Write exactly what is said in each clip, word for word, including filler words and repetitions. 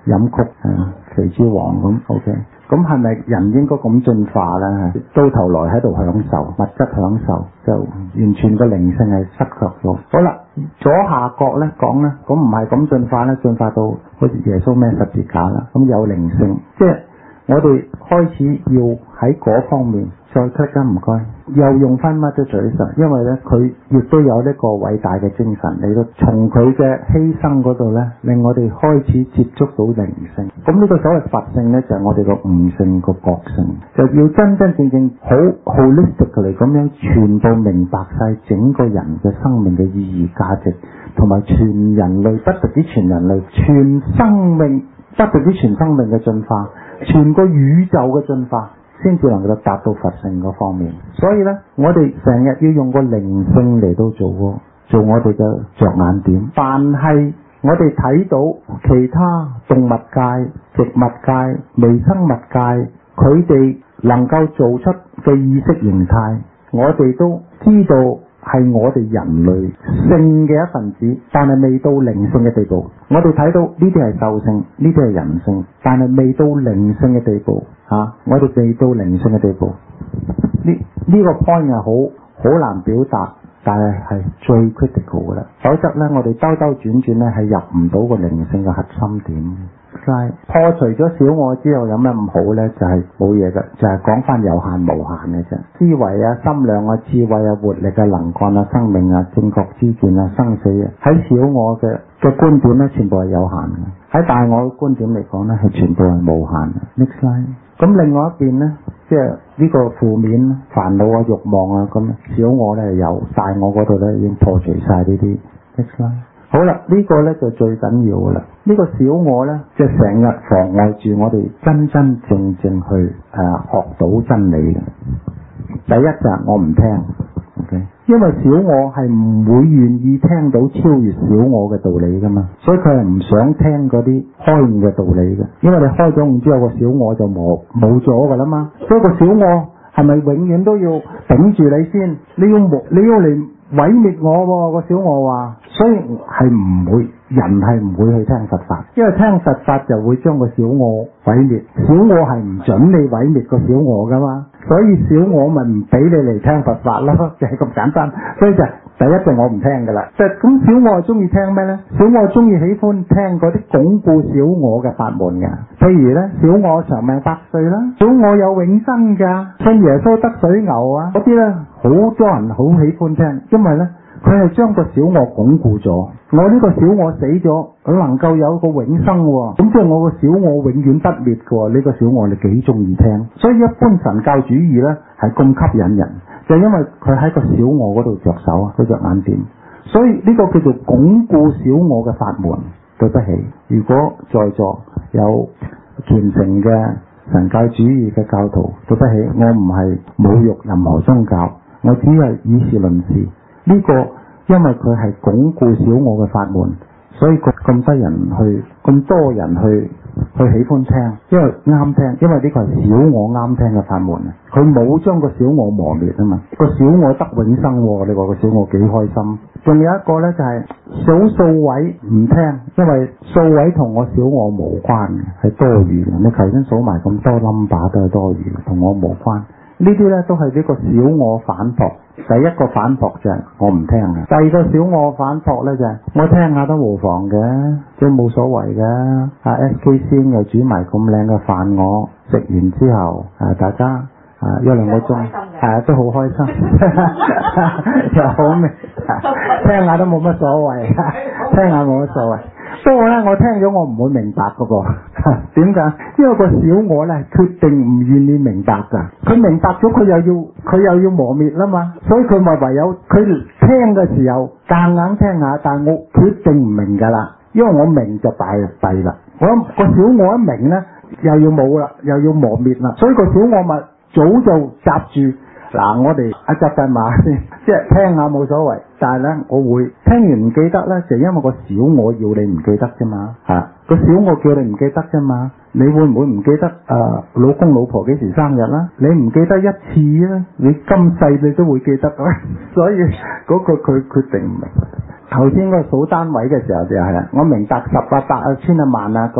飲曲啊，肥豬王咁 OK。咁係咪人應該咁進化咧？到頭來喺度享受物質享受，就完全個靈性係失卻咗。好啦，左下角咧講咧，咁唔係咁進化咧，進化到好似耶穌孭十字架啦，咁有靈性，即係我哋開始要喺嗰方面再 click 啦，唔該。又用翻 Mother Teresa，因為咧佢亦都有呢個偉大嘅精神嚟到，從佢嘅犧牲嗰度咧，令我哋開始接觸到靈性。咁呢個所謂佛性咧，就係、是、我哋個悟性個覺性，就要真真正正好 holistic 嚟咁樣，全部明白晒整個人嘅生命嘅意義價值，同埋全人類不特止全人類，全生命不特止全生命嘅進化，全個宇宙嘅進化。先至能夠達到佛性嗰方面，所以咧，我哋成日要用個靈性嚟到做做我哋嘅着眼點。但係我哋睇到其他動物界、植物界、微生物界，佢哋能夠做出嘅意識形態，我哋都知道係我哋人類性嘅一份子，但係未到靈性嘅地步。我哋睇到呢啲係獸性，呢啲係人性，但係未到靈性嘅地步。啊！我哋未到靈性嘅地步，呢呢、這個 point 係好好難表達，但係係最 critical 嘅啦。否則咧，我哋兜兜轉轉咧係入唔到個靈性嘅核心點。係破除咗小我之後有咩唔好咧？就係冇嘢嘅，就係講翻有限無限嘅啫。思維啊、心量啊、智慧啊、活力啊、能幹啊、生命啊、正確知見啊、生死啊，喺小我嘅嘅觀點咧，全部係有限嘅；喺大我嘅觀點嚟講咧，係全部係無限嘅。Next slide。咁另外一邊咧，即係呢個負面煩惱啊、慾望啊，咁小我咧有，大我嗰度咧已經破除晒呢啲。Next slide。好啦，呢、這個咧就最緊要噶啦。呢、這個小我咧，即係成日妨礙住我哋真真正正去誒、呃、學到真理嘅。第一就係我唔聽 ，OK，因為小我係唔會願意聽到超越小我嘅道理噶嘛，所以佢係唔想聽嗰啲開悟嘅道理嘅。因為你開咗悟之後，個小我就冇冇咗噶啦嘛，所以個小我係咪永遠都要頂住你先？你要冇你要嚟毀滅我個小我話，所以係唔會，人係唔會去聽佛法，因為聽佛法就會將個小我毀滅。小我係唔准你毀滅個小我噶嘛，所以小我咪唔俾你嚟聽佛法咯，就係咁簡單。所以就第一就我唔聽噶啦。即係咁小我中意聽咩咧？小我中意喜歡聽嗰啲鞏固小我嘅法門嘅，譬如咧小我長命百歲啦，小我有永生噶，信耶穌得水牛啊，嗰啲咧好多人好喜歡聽，因為咧佢係將個小我鞏固咗。我呢個小我死咗，佢能夠有個永生喎，咁即係我個小我永遠不滅嘅喎。呢個小我你幾中意聽？所以一般神教主義咧係咁吸引人，就係因為佢喺個小我嗰度着手啊，佢着眼點。所以呢個叫做鞏固小我嘅法門。對不起，如果在座有虔誠嘅神教主義嘅教徒，對不起，我唔係侮辱任何宗教，我只係以事論事。呢個因為佢係鞏固小我嘅法門，所以咁多人去，咁多人去去喜歡聽，因為啱聽，因為呢個係小我啱聽嘅法門啊！佢冇將個小我磨滅啊嘛，個小我得永生喎，你話個小我幾開心？仲有一個咧就係少數位唔聽，因為數位同我小我無關嘅，係多餘嘅。你頭先數埋咁多 number 都係多餘，同我無關。呢啲咧都係呢個小我反駁。第一個反駁就係我唔聽嘅，第二個小我反駁咧就係我聽下都無妨嘅，即係冇所謂嘅。啊 S K 先又煮埋咁靚嘅飯，我食完之後啊大家啊一兩個鐘係啊都好開心，又好味，聽下都冇乜所謂，聽下冇乜所謂。不過咧，我聽咗我唔會明白嗰個，點解？因為個小我咧決定唔願意明白噶，佢明白咗佢又要佢又要磨滅啦嘛，所以佢咪唯有佢聽嘅時候夾硬聽下，但係我決定唔明噶啦，因為我明就大就弊啦。我諗個小我一明咧，又要冇啦，又要磨滅啦，所以個小我咪早就閘住。嗱，我哋一集陣馬先，即係聽下冇所謂，但係咧，我會聽完唔記得咧，就因為個小我要你唔記得啫嘛，嚇個小我叫你唔記得啫嘛，你會唔會唔記得誒、呃、老公老婆幾時生日啦？你唔記得一次啊，你今世你都會記得㗎，所以嗰個佢決定唔明。頭先個數單位嘅時候就係啦，我明白十啊百啊千啊萬啊咁。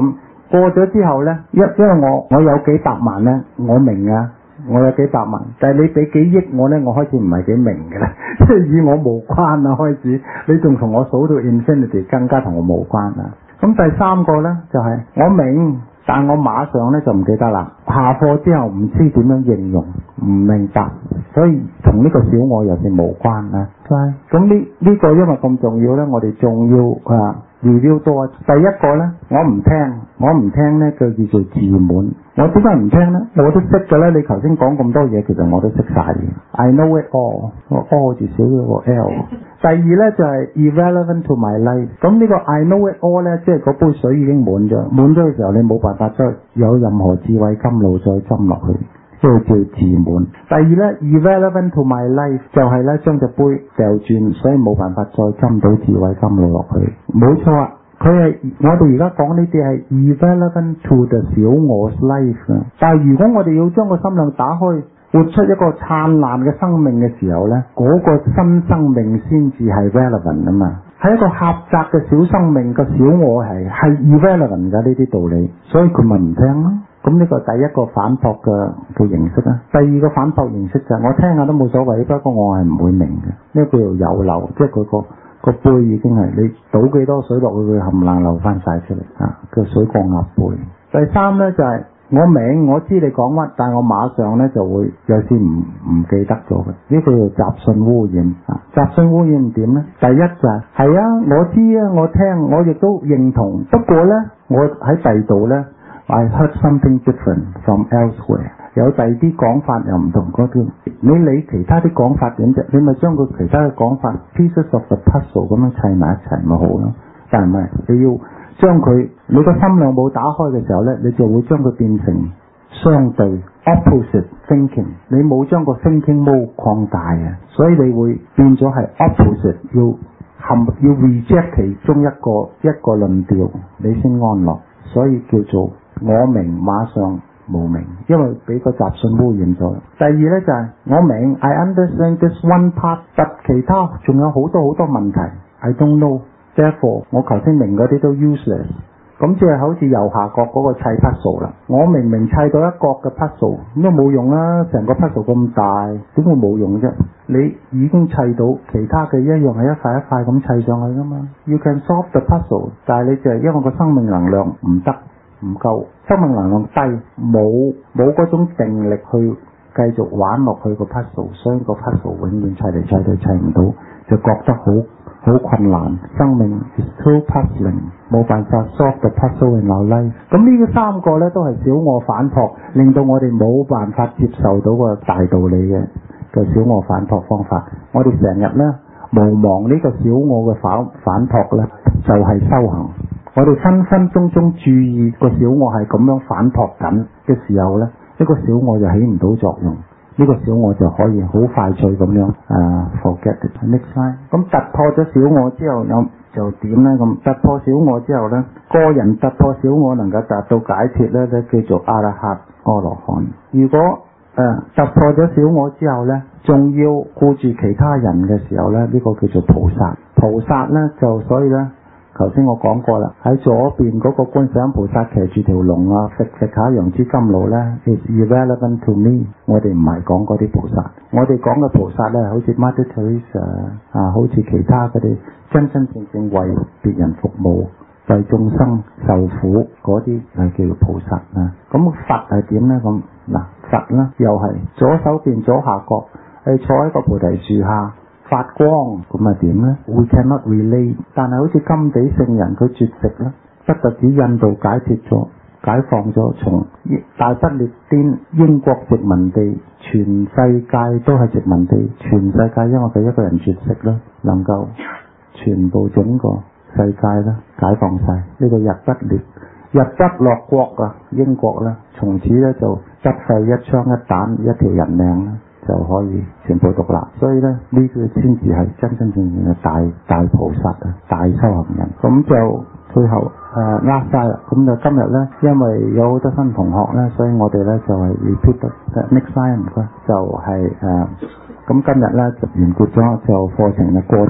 過咗之後咧，因因為我我有幾百萬咧，我明啊，我有幾百萬，但係你俾幾億我咧，我開始唔係幾明嘅啦，即係與我無關啊開始，你仲同我數到 infinity， 更加同我無關啊。咁第三個咧就係、是、我明，但我馬上咧就唔記得啦。下課之後唔知點樣應用，唔明白，所以同呢個小我又係無關啊。咁呢呢個因為咁重要咧，我哋仲要啊 review 多。第一個咧，我唔聽，我唔聽咧，佢叫做自滿。我點解唔聽咧？我都識嘅咧。你頭先講咁多嘢，其實我都識晒嘅。I know it all， 我 all 字少咗個 L。第二咧就係、是、irrelevant to my life。咁呢個 I know it all 咧，即係嗰杯水已經滿咗，滿咗嘅時候你冇辦法再有任何智慧甘露再斟落去。即係叫自滿。第二咧 irrelevant to my life 就係咧將隻杯掉轉，所以冇辦法再斟到智慧甘露落去。冇錯啊，佢係我哋而家講呢啲係 irrelevant to the 小我 life 啊。但係如果我哋要將個心量打開，活出一個燦爛嘅生命嘅時候咧，嗰、那個新生命先至係 relevant 啊嘛。係一個狹窄嘅小生命，個小我係係 irrelevant 嘅呢啲道理，所以佢咪唔聽咯。咁呢個第一個反駁嘅嘅形式啦。第二個反駁形式就係、是、我聽下都冇所謂，不過我係唔會明嘅。呢個叫做有漏，即係佢個個杯已經係你倒幾多水落去，佢冚唪唥流翻晒出嚟啊！叫水過鴨背。第三咧就係、是、我明我知你講乜，但係我馬上咧就會有時唔唔記得咗嘅。呢個叫雜訊污染啊！雜訊污染點咧？第一就係、是、係啊，我知啊，我聽，我亦都認同。不過咧，我喺第二度咧。I heard something different from elsewhere。有第二啲講法又唔同嗰啲，你理其他啲講法點啫？你咪將佢其他嘅講法 pieces of the puzzle 咁樣砌埋一齊咪好咯。但係唔係，你要將佢你個心量冇打開嘅時候咧，你就會將佢變成相對 opposite thinking。你冇將個 thinking mode 擴大啊，所以你會變咗係 opposite， 要含要 reject 其中一個一個論調，你先安樂。所以叫做我明馬上無明，因為俾個雜訊污染咗。第二咧就係、是、我明 I understand this one part， 但其他仲有好多好多問題 I don't know。therefore 我頭先明嗰啲都 useless。咁即係好似右下角嗰個砌 puzzle 啦。我明明砌到一角嘅 puzzle 咁都冇用啦，成個 puzzle 咁大，點會冇用啫？你已經砌到其他嘅一樣係一塊一塊咁砌上去噶嘛。You can solve the puzzle， 但係你就係因為個生命能量唔得。唔夠，生命能量低，冇冇嗰種定力去繼續玩落去個 puzzle， 所以個 puzzle 永遠砌嚟砌去砌唔到，就覺得好好困難。生命 is too puzzling， 冇辦法 solve the puzzle in our life。咁呢個三個咧都係小我反撲，令到我哋冇辦法接受到個大道理嘅嘅小我反撲方法。我哋成日咧無忘呢個小我嘅反反撲咧，就係、是、修行。我哋分分鐘鐘注意個小我係咁樣反撲緊嘅時候咧，呢、這個小我就起唔到作用，呢、這個小我就可以好快脆咁樣啊 forget it next time。咁突破咗小我之後，有就點咧？咁突破小我之後咧，個人突破小我能夠達到解脫咧，咧叫做阿拉哈阿羅漢。如果誒、呃、突破咗小我之後咧，仲要顧住其他人嘅時候咧，呢、這個叫做菩薩。菩薩咧就所以咧。頭先我講過啦，喺左邊嗰個觀世音菩薩騎住條龍啊，食食下楊枝甘露咧 is irrelevant to me。我哋唔係講嗰啲菩薩，我哋講嘅菩薩咧，好似 Mother Teresa 啊，好似其他嗰啲真真正正為別人服務、為眾生受苦嗰啲係叫做菩薩啊。咁佛係點咧？咁嗱，佛咧又係左手邊左下角，係坐喺個菩提樹下。發光咁啊點咧 ？We cannot relate。但係好似甘地聖人佢絕食啦，不特止印度解脫咗、解放咗，從大不列顛英國殖民地，全世界都係殖民地，全世界因為佢一個人絕食啦，能夠全部整個世界啦解放晒。呢、這個日不列日不落國啊，英國啦，從此咧就執廢一槍一彈一條人命啦。就可以全部獨立，所以咧呢、這個先至係真真正正嘅大大菩薩啊，大修行人。咁就最後誒呃晒啦。咁就今日咧，因為有好多新同學咧，所以我哋咧就係 repeat 得 next time 唔該，就係誒咁今日咧就完結咗，就課程就過咗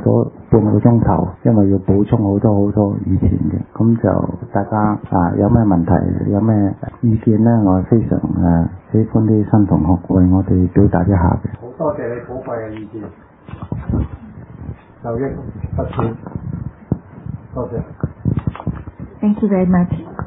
半個鐘頭，因為要補充好多好多以前嘅，咁就大家啊有咩問題有咩意見咧，我非常誒、啊、喜歡啲新同學為我哋表達一下嘅。 好多謝你寶貴嘅意見，受益不淺，多謝。 Thank you very much。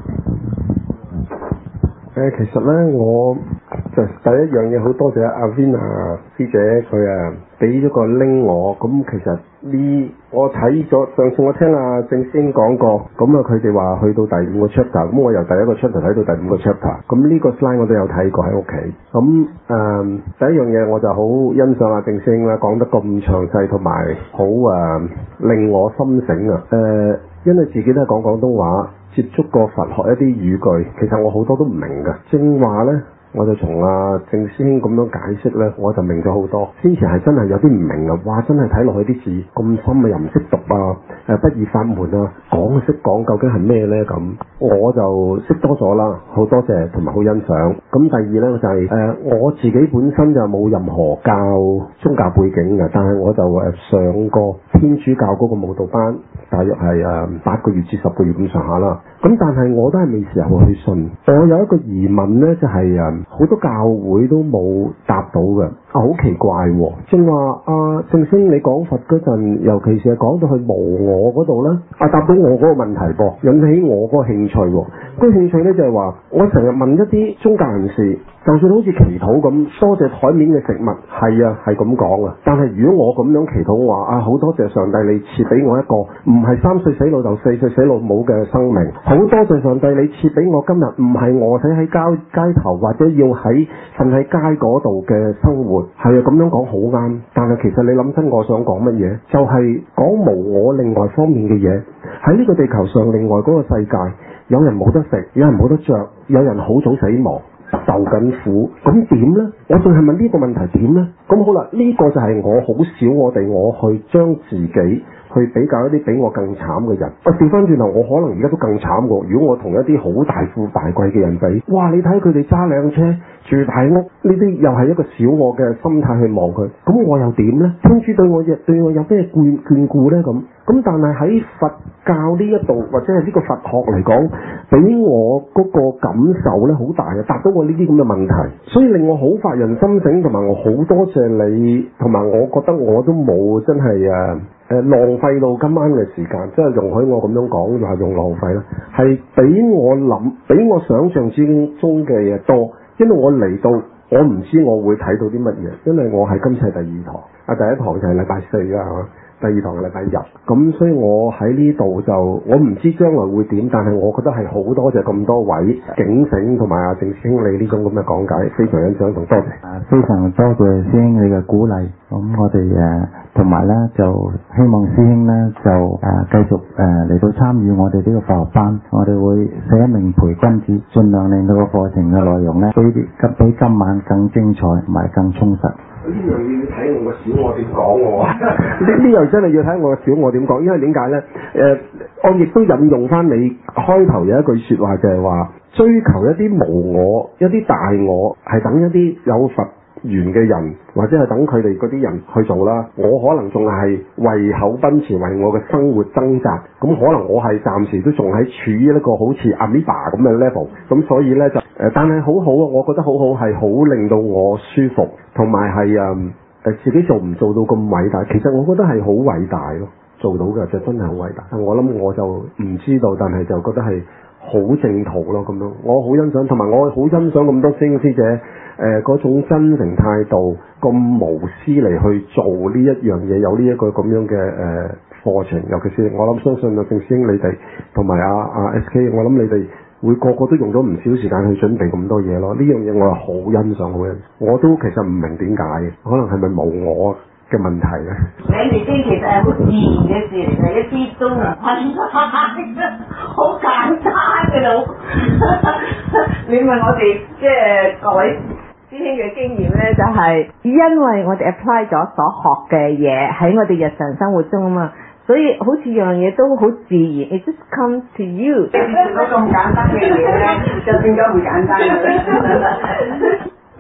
誒，其實咧，我就第一樣嘢好多謝阿 Vina 師姐，佢啊俾咗個 link 我，咁其實呢，我睇咗上次我聽阿正師兄講過，咁啊佢哋話去到第五個 chapter，咁我由第一個 chapter 睇到第五個 chapter，咁呢個 slide 我都有睇過喺屋企，咁誒、嗯、第一樣嘢我就好欣賞阿正師兄啦，講得咁詳細同埋好誒令我心醒啊，誒、呃、因為自己都係講廣東話。接觸過佛學一啲語句，其實我好多都唔明㗎。正話呢，我就從阿正師兄咁樣解釋呢，我就明咗好多。先前係真係有啲唔明啊，哇！真係睇落去啲字咁深啊，又唔識讀啊，誒不二法門啊，講識講究竟係咩呢？咁我就識多咗啦，好多謝同埋好欣賞。咁第二呢，就係、是、誒、呃、我自己本身就冇任何教宗教背景嘅，但係我就誒上過天主教嗰個舞蹈班。大約係誒八個月至十個月咁上下啦，咁但係我都係未時候去信。我有一個疑問呢，就係誒好多教會都冇答到嘅，啊好奇怪喎、哦！正話阿正星你講佛嗰陣，尤其是係講到去無我嗰度呢，啊答到我嗰個問題噃，引起我嗰個興趣喎、哦。嗰、那個興趣呢，就係話，我成日問一啲宗教人士，就算好似祈禱咁，多謝台面嘅食物，係啊係咁講啊。但係如果我咁樣祈禱話啊，好多謝上帝你賜俾我一個唔係三歲死老豆四歲死老母嘅生命，好多謝上帝你賜俾我今日唔係餓死喺街街頭或者要喺瞓喺街嗰度嘅生活，係啊咁樣講好啱。但係其實你諗真我想講乜嘢，就係、是、講無我另外方面嘅嘢。喺呢個地球上另外嗰個世界，有人冇得食，有人冇得着，有人好早死亡，受緊苦，咁點呢？我仲係問呢個問題點呢？咁好啦，呢、這個就係我好少我哋我去將自己去比較一啲比我更慘嘅人。我調翻轉頭，我可能而家都更慘過。如果我同一啲好大富大貴嘅人比，哇！你睇佢哋揸靚車、住大屋，呢啲又係一個小我嘅心態去望佢。咁我又點呢？天主對我亦對我有咩眷眷顧呢？咁咁但係喺佛教呢一度或者係呢個佛學嚟講，俾我嗰個感受呢好大嘅，答到我呢啲咁嘅問題，所以令我好發人深省，同埋我好多謝你，同埋我覺得我都冇真係誒誒浪費到今晚嘅時間，即係容許我咁樣講，話用浪費啦，係比我諗，比我想象之中嘅嘢多，因為我嚟到，我唔知我會睇到啲乜嘢，因為我係今次第二堂，啊第一堂就係禮拜四啦，係嘛？第二堂係禮拜日，咁所以我喺呢度就我唔知將來會點，但係我覺得係好多謝咁多位警醒同埋阿正師兄你呢種咁嘅講解，非常欣賞同多謝。 啊，非常多謝師兄你嘅鼓勵。咁我哋誒同埋咧就希望師兄咧就誒、呃、繼續誒嚟、呃、到參與我哋呢個佛學班，我哋會寫一名培君子，盡量令到個課程嘅內容咧比啲比今晚更精彩同埋更充實。 呢樣要睇我個小我點講喎，呢呢樣真係要睇我個小我點講，因為點解呢？誒、呃，我亦都引用翻你開頭有一句説話，就係話追求一啲無我、一啲大我，係等一啲有佛緣嘅人，或者係等佢哋嗰啲人去做啦。我可能仲係為口奔馳，為我嘅生活掙扎。咁可能我係暫時都仲喺處於一個好似阿米巴咁嘅 level。咁所以呢，就誒、呃，但係好好啊，我覺得好好係好令到我舒服，同埋係誒誒自己做唔做到咁偉大。其實我覺得係好偉大咯，做到嘅就真係好偉大。我諗我就唔知道，但係就覺得係好正途咯咁樣。我好欣賞，同埋我好欣賞咁多師兄師姐誒嗰、呃、種真誠態度，咁無私嚟去做呢一樣嘢，有呢一個咁樣嘅誒課程。尤其是我諗相信啊正師兄你哋同埋阿阿 S K， 我諗你哋會個個都用咗唔少時間去準備咁多嘢咯。呢樣嘢我係好欣賞，好欣賞。我都其實唔明點解嘅，可能係咪冇我嘅問題咧？ 領地經其實係好自然嘅事嚟嘅，一啲都唔困難，好簡單嘅咯。你問我哋即係各位師兄嘅經驗咧，就係、是、因為我哋 apply 咗所學嘅嘢喺我哋日常生活中啊嘛，所以好似樣嘢都好自然 ，it just comes to you。你做咗咁簡單嘅嘢咧，就變咗唔簡單嘅。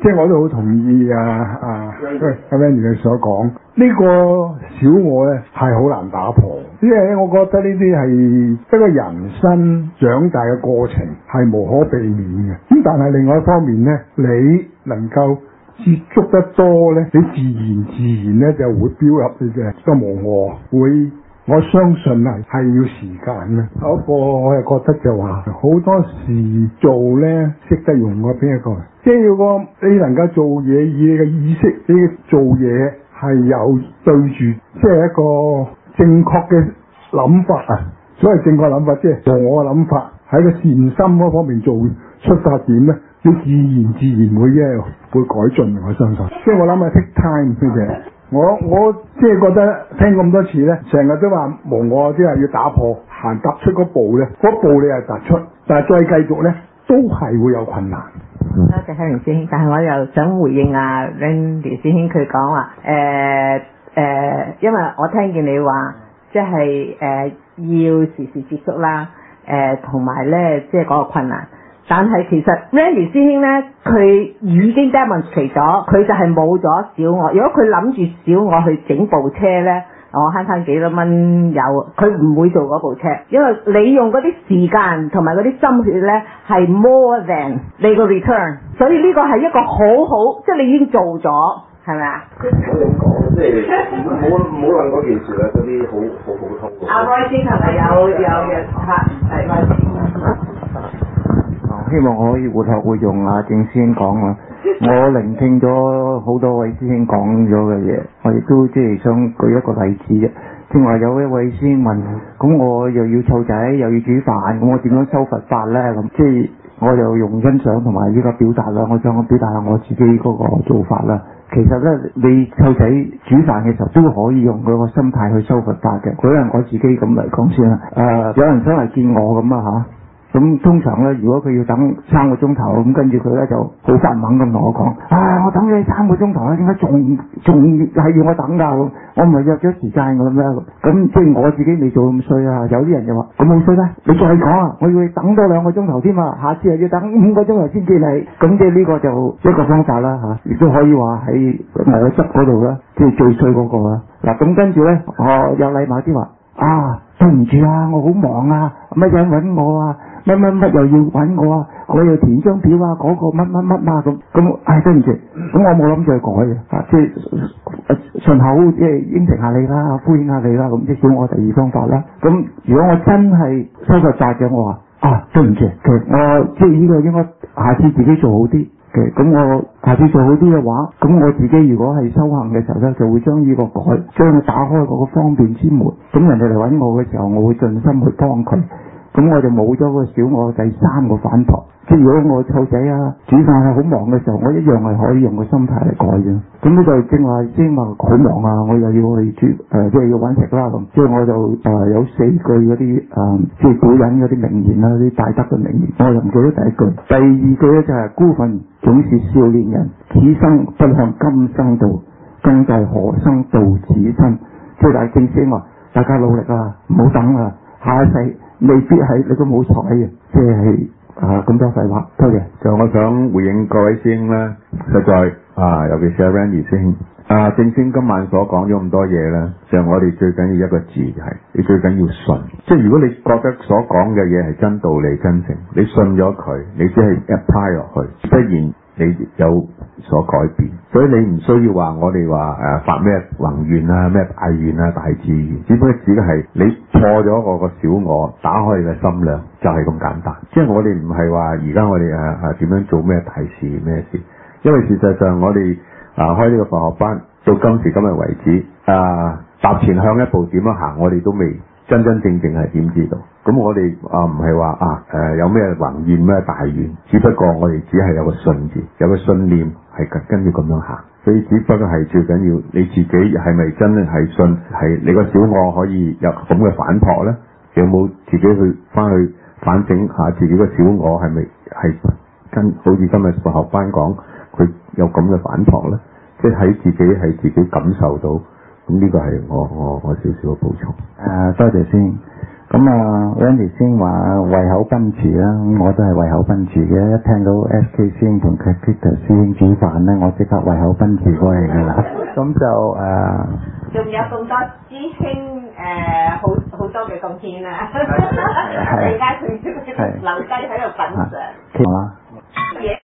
即係我都好同意啊啊阿 Wendy 嘅所講，呢個小我咧係好難打破，因為咧我覺得呢啲係一個人生長大嘅過程，係無可避免嘅。咁但係另外一方面咧，你能夠接觸得多咧，你自然自然咧就會標入你嘅個無我會。我相信係係要時間啦。不過我又覺得就話好多時做咧，識得用個邊一個，即係要個你能夠做嘢以你嘅意識，你做嘢係有對住，即係一個正確嘅諗法啊。所謂正確諗法，即係同我嘅諗法喺個善心嗰方面做出發點咧，你自然自然會咧會改進。我相信，即係我諗係 take time 嘅啫。我我即係覺得聽咁多次咧，成日都話無我，即係要打破，行踏出嗰步咧，嗰步你係踏出，但係再繼續咧，都係會有困難。 多謝香榮師兄，但係我又想回應啊 Randy 師兄佢講話，誒、呃、誒、呃，因為我聽見你話，即係誒、呃、要時時接觸啦，誒同埋咧即係嗰個困難。但係其實 Randy 師兄咧，佢已經 demonstrate 咗，佢就係冇咗小我。如果佢諗住小我去整部車咧，我慳翻幾多蚊油，佢唔會做嗰部車，因為你用嗰啲時間同埋嗰啲心血咧係 more than 你個 return， 所以呢個係一個好好，即係你已經做咗，係咪啊？ 我咁講，即係冇冇諗嗰件事啦，嗰啲好好普通嘅。 阿 Roy 先係咪有有嘅嚇？係 Roy 先。 希望我可以活學活用啊！正師兄講啊，我聆聽咗好多位師兄講咗嘅嘢，我亦都即係想舉一個例子啫。正話有一位師兄問，咁我又要湊仔又要煮飯，咁我點樣修佛法咧？咁即係我就用欣賞同埋呢個表達啦，我想我表達下我自己嗰個做法啦。其實咧，你湊仔煮飯嘅時候都可以用嗰個心態去修佛法嘅。舉例我自己咁嚟講先啦。誒、呃，有人想嚟見我咁啊嚇。咁通常咧，如果佢要等三個鐘頭，咁跟住佢咧就好發猛咁同我講：啊，我等咗你三個鐘頭啦，點解仲仲係要我等㗎？咁我唔係約咗時間㗎咩？咁即係我自己未做咁衰啊！有啲人就話：咁好衰咩？你再講啊！我要你等多兩個鐘頭添啊！下次又要等五個鐘頭先見你。咁即係呢個就一個方法啦嚇，亦都可以話喺我執嗰度啦，即係最衰嗰個啦。嗱，咁跟住咧，我有禮貌啲話：啊，對唔住啊，我好忙啊，乜嘢揾我啊？乜乜乜又要揾我啊！我又填張表啊，嗰、那個乜乜乜啊咁咁，唉對唔住，咁我冇諗住去改嘅，啊即係順口即係應承下你啦，敷衍下你啦，咁即係叫我第二方法啦。咁如果我真係收個責嘅，我話啊對唔住，其實我即係呢個應該下次自己做好啲嘅。咁我下次做好啲嘅話，咁我自己如果係修行嘅時候咧，就會將呢個改，將佢打開嗰個方便之門。咁人哋嚟揾我嘅時候，我會盡心去幫佢。咁我就冇咗個小我第三個反駁，即係如果我湊仔啊煮飯係好忙嘅時候，我一樣係可以用個心態嚟改嘅。咁呢就正話先話好忙啊，我又要去煮誒、呃，即係要揾食啦咁。即係我就誒、呃、有四句嗰啲誒，即係古人嗰啲名言啦，啲大德嘅名言，我又唔記得第一句。第二句咧就係、是、孤憤總是少年人，此生不向今生度，更在何生度此生。即係大正先話，大家努力啊，唔好等啊，下一世。未必係你都冇彩嘅，即係啊咁多廢話。多謝。 就我想回應各位師兄咧，實在啊，尤其是阿 Randy 師兄啊，正先今晚所講咗咁多嘢咧，就我哋最緊要一個字係，你最緊要信。即係如果你覺得所講嘅嘢係真道理、真誠，你信咗佢，你只係 apply 落去，雖然你有所改變，所以你唔需要話我哋話誒發咩宏願啊、咩大願啊、大志願，只不過只係你破咗我個小我，打開你嘅心量，就係、是、咁簡單。即係我哋唔係話而家我哋誒誒點樣做咩大事咩事，因為事實上我哋啊開呢個佛學班到今時今日為止啊踏前向一步點樣行，我哋都未真真正正係點知道。咁我哋啊唔係話啊誒、呃、有咩宏願咩大願，只不過我哋只係有個信字，有個信念係跟住咁樣行。所以只不過係最緊要你自己係咪真係信係你個小我可以有咁嘅反撲咧？有冇自己去翻去反省下自己個小我係咪係跟好似今日佛學班講佢有咁嘅反撲咧？即係喺自己係自己感受到，咁呢個係我我我少少嘅補充。 誒、呃、多謝先。 咁啊 Randy 先話胃口奔馳啦，咁我都係胃口奔馳嘅。一聽到 S K 師兄同 Peter 師兄煮飯咧，我即刻胃口奔馳過嚟㗎啦。咁就誒。 仲有咁多師兄誒，好好多嘅貢獻啊！大家仲要留低喺度品嚐。 係啦。